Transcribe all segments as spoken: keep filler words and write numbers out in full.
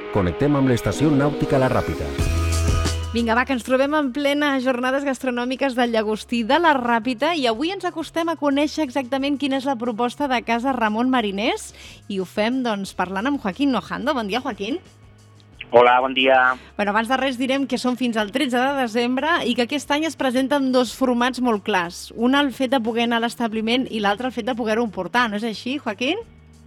Connectem amb l'estació nàutica La Ràpita. Vinga, va, que ens trobem en plena jornades gastronòmiques del Llagostí de La Ràpita i avui ens acostem a conèixer exactament quina és la proposta de Casa Ramon Mariners i ho fem, doncs, parlant amb Joaquín Nojando. Bon dia, Joaquín. Hola, bon dia. Bueno, abans de res direm que són fins al tretze de desembre i que aquest any es presenten dos formats molt clars. Un el fet de poder anar a l'establiment i l'altre el fet de poder-ho portar. No és així, Joaquín?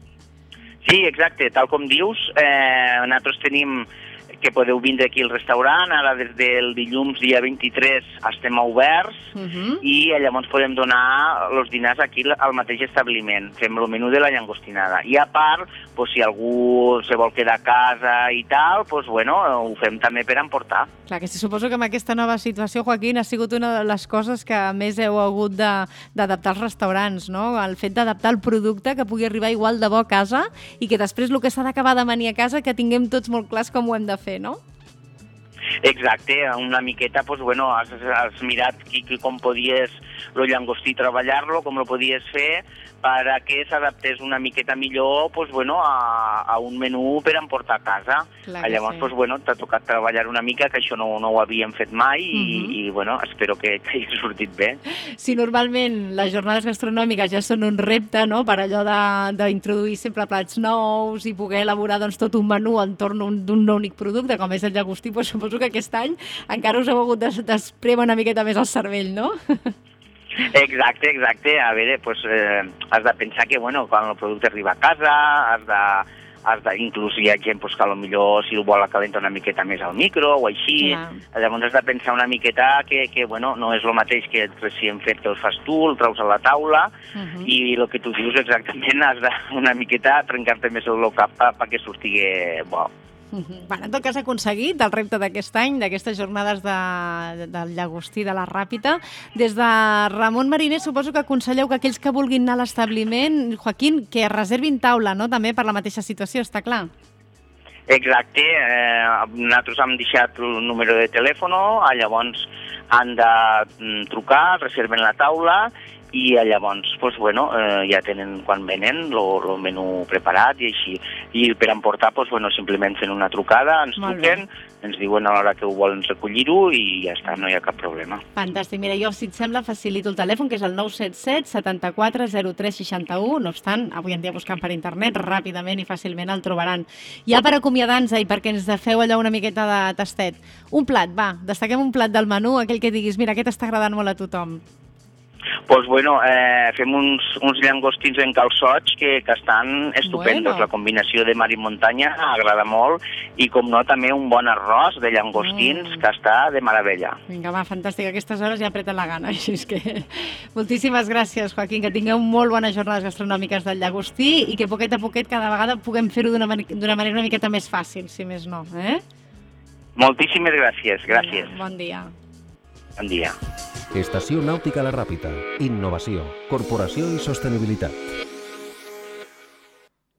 Sí, exacte. Tal com dius, eh, nosaltres tenim que podeu vindre aquí al restaurant. Ara des del dilluns dia vint-i-tres estem oberts uh-huh. i llavors podem donar els dinars aquí al mateix establiment. Fem el menú de la llangostinada. I a part, pues, si algú se vol quedar a casa i tal, pues, bueno, ho fem també per emportar. Clar, que sí, suposo que amb aquesta nova situació, Joaquín, ha sigut una de les coses que més heu hagut d'adaptar als restaurants, no? El fet d'adaptar el producte que pugui arribar igual de bo a casa i que després el que s'ha d'acabar de venir a casa que tinguem tots molt clars com ho hem de fer, no? Exacte, una miqueta, pues, bueno, has, has mirat qui, qui, com podies el llangostí treballar-lo, com lo podies fer, perquè s'adaptés una miqueta millor, pues, bueno, a, a un menú per emportar a casa. Clar que Llavors, sí. pues, bueno, t'ha tocat treballar una mica, que això no, no ho havíem fet mai i, Uh-huh. i bueno, espero que, que hagi sortit bé. Si normalment les jornades gastronòmiques ja són un repte, no?, per allò de- d'introduir sempre plats nous i poder elaborar, doncs, tot un menú entorn d'un d'un únic producte, com és el llagostí, doncs suposo que aquest any encara us heu hagut de- d'esprémer una miqueta més el cervell, no? Exacte, exacte. A veure, pues, eh, has de pensar que, bueno, quan el producte arriba a casa, has de, has de, inclús hi ha gent pues, que potser si el vol calentar una miqueta més al micro o així. Clar. Llavors has de pensar una miqueta que, que bueno, no és el mateix que el recient fet que el fas tu, el traus a la taula Uh-huh. i el que tu dius exactament has de una miqueta trencar-te més el cap perquè surti bo. Uh-huh. Bueno, en tot cas, ha aconseguit el repte d'aquest any, d'aquestes jornades de, de, del Llagostí de La Ràpita. Des de Ramon Mariner, suposo que aconselleu que aquells que vulguin anar a l'establiment, Joaquín, que reservin taula, no?, també per la mateixa situació, està clar. Exacte, eh, nosaltres hem deixat el número de telèfon, llavors han de mm, trucar, reserven la taula i llavors pues, bueno, eh, ja tenen quan venen el menú preparat i així. I per emportar, pues, bueno, simplement fent una trucada, ens Molt truquen, bé. ens diuen a l'hora que ho volen recollir-ho i ja està, no hi ha cap problema. Fantàstic. Mira, jo, si et sembla, facilito el telèfon, que és el nou set set setanta-quatre zero tres seixanta-u. No obstant, avui en dia buscant per internet, ràpidament i fàcilment el trobaran. Ja per acomiadar-nos i perquè ens feu allò una miqueta de tastet, un plat, va, destaquem un plat del menú, aquell que diguis, mira, aquest està agradant molt a tothom. Pues bueno, eh, fem uns, uns llangostins en calçots que, que estan estupendos. Bueno. La combinació de mar i muntanya agrada molt i, com no, també un bon arròs de llangostins Mm. que està de meravella. Vinga, va, fantàstic. A aquestes hores ja apreten la gana, així és que... Moltíssimes gràcies, Joaquín, que tingueu molt bones jornades gastronòmiques del Llagostí i que poquet a poquet cada vegada puguem fer-ho d'una mani- d'una manera una miqueta més fàcil, si més no, eh? Moltíssimes gràcies, gràcies. Vinga, bon dia. Bon dia. Estació nàutica La Ràpita. Innovació, corporació i sostenibilitat.